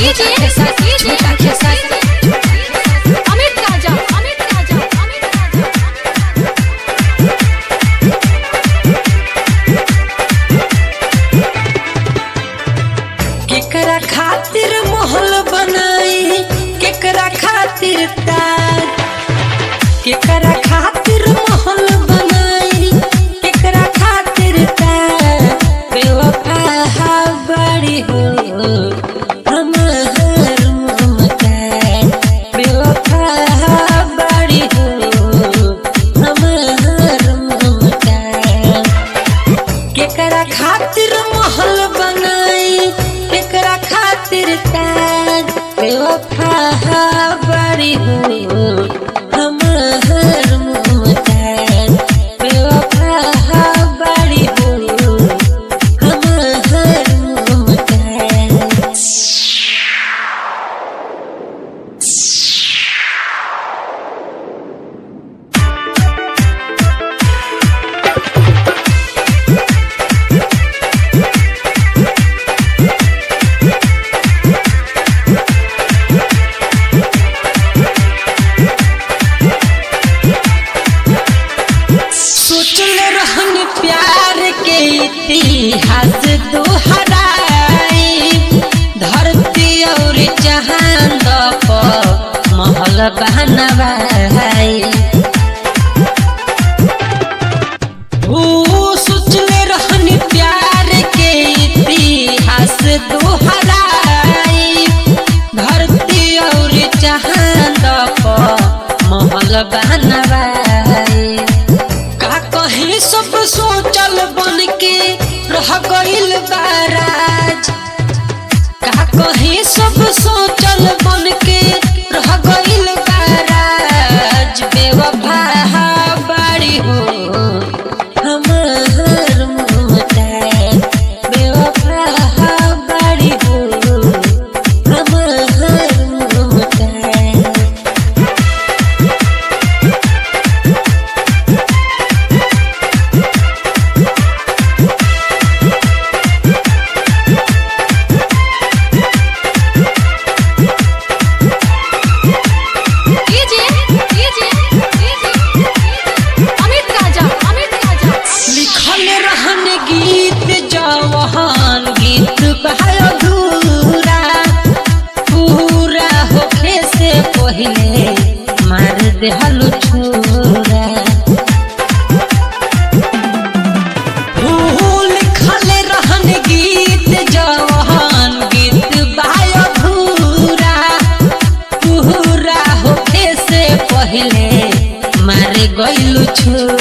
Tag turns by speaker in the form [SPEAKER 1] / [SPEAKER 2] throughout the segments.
[SPEAKER 1] केकरा खातिर महल बनाई केकरा खातिर ताज केकरा खातिर महल बनाई केकरा खातिर ताज बेवफा बड़ी हो हमार ममता बेवफा बड़ी हो हमार ममता केकरा खातिर महल बनाई केकरा खातिर ताज बेवफा बड़ी हो हमार ममता बेवफा बड़ी हो हमार ममता प्यार के इतिहास दोहराई धरती और चांद पर महल बनवाई सोचले रहनी प्यार के इतिहास दोहराई धरती और चांद पर महल बनवाई कहीं सब सोचल बन के रह गइल बाराज का कहीं सब सोचल बन के रह गइल बाराज बेवफा बड़ी हो हमार ममता बेवफा बड़ी हो हमार ममता गीत अधूरा पूरा होखे से पहले मार देहलु छोरा लिखल रहन गीत जवान गीत अधूरा पूरा होखे से पहले मार गइलु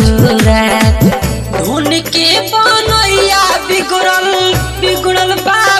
[SPEAKER 1] छोरा धुन के बनैया बिगड़ल बिगड़ल बा